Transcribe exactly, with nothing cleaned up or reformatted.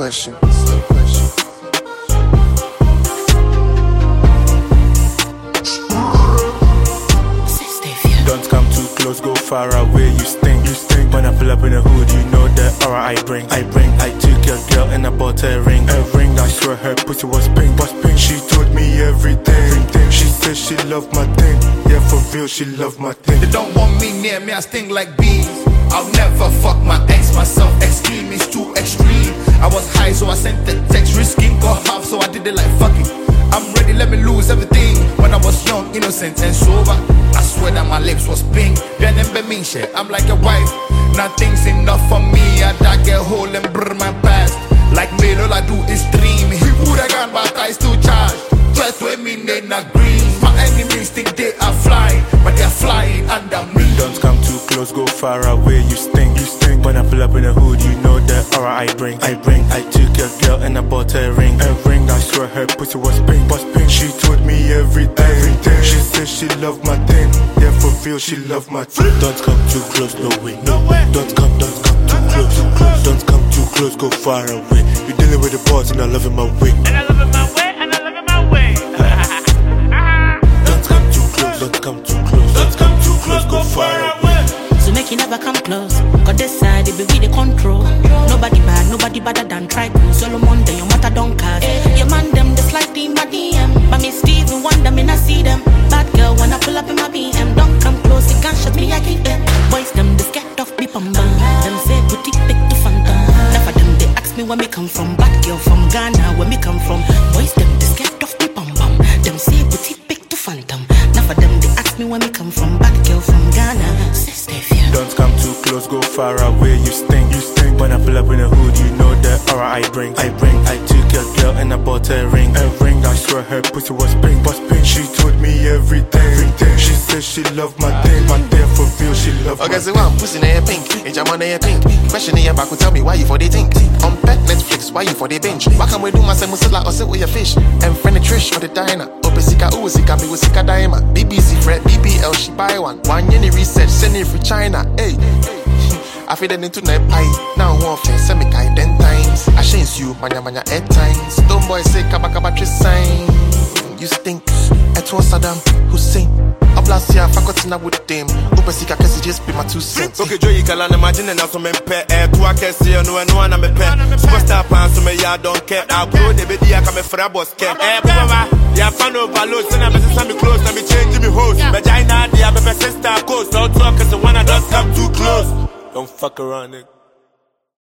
question. Slow question. Don't come too close, go far away, you stink, you stink. When I pull up in the hood, you know the aura I bring, I bring. I took your girl and I bought her a ring, a ring. I swear her pussy was pink, was pink. She told me everything, she said she loved my thing. Yeah, for real, she loved my thing. They don't want me near me, I sting like bees. I'll never fuck my ex, myself extreme, it's too extreme. I was high, so I sent the text, risking got half, so I did it like fuck it. I'm ready, let me lose everything. When I was young, innocent and sober, I swear that my lips was pink. Then them mean shit, I'm like a wife. Nothing's enough for me, I dug a hole and burn my past. Like me, all I do is dream. He would have gone, but I still charge. Try to me, they not green. My enemies think they are flying, but they're flying under me. Don't come too close, go far away, you stink, you stink. When I pull up in the hood, you know the aura I bring, I bring. I took your girl and I bought her a ring, a ring. I swear her pussy was pink, was pink. She told me everything, everything. She said she loved my thing, yeah, for real, she loved my thing. Don't come too close, no way, no way. Don't come, don't come too close, too close. Don't come too close, go far away. You're dealing with the boss and I love it my way, and I love it my way, and I love it my way. Don't come too close, don't come too close. Don't come too close, go far away. So make you never come close, cause this side it be with the control. Nobody bad, nobody better than Triple Solomon, then your mother don't cast. Your man them the slightly my D M, but me Steven Wonder me not see them. Bad girl when I pull up in my B M, don't come close, you can't shut me, I keep them. Boys them the scared of beep and bang. Them say boutique pick to phantom. Now for them they ask me where me come from. Bad girl from Ghana, where me come from. Boys them the scared of beep and bang. Them say boutique pick to phantom. Now for them they ask me where me come from. Bad girl from Ghana, sister. Don't come too close, go far away, you stink, you stink. When I pull up in the hood, you know the aura I bring, I bring. I took your girl and I bought her a ring, a ring. I swear her pussy was pink, was pink. She told me everything, everything. She said she loved my thing, my thing, for real, she loved okay, my so I'm pussy in pink, and jam on pink. Question in your back will tell me why you for the think. On pet Netflix, why you for the bench? Why can't we do my same muscle or sit with your fish? And friend the Trish for the diner. Open Sika, ooh, Sika, me with Sika Diamond. B B C Fred, B B L, she buy one. One yenny research, send it for China. Hey, I feel the need to net pie. Now one face, send me kind ten times. I chase you, manya manya eight times. Don't boy say kaba kaba three sign. You stink, it was Saddam Hussein. I blast ya, faculty with them. Open Sika, cause just be my two cents. Okay, Joe, you can imagine and also me pay. To a case, you know, no one I'm a pay. Superstar pants, so me, ya don't care. I'll grow the baby, I come for a boss care. Eh, Papa, ya fan of Palo, send a message, me close, and me change me host. Vagina, the other sister, coast. Don't talk, cause the one I don't come too close. Don't fuck around, nigga.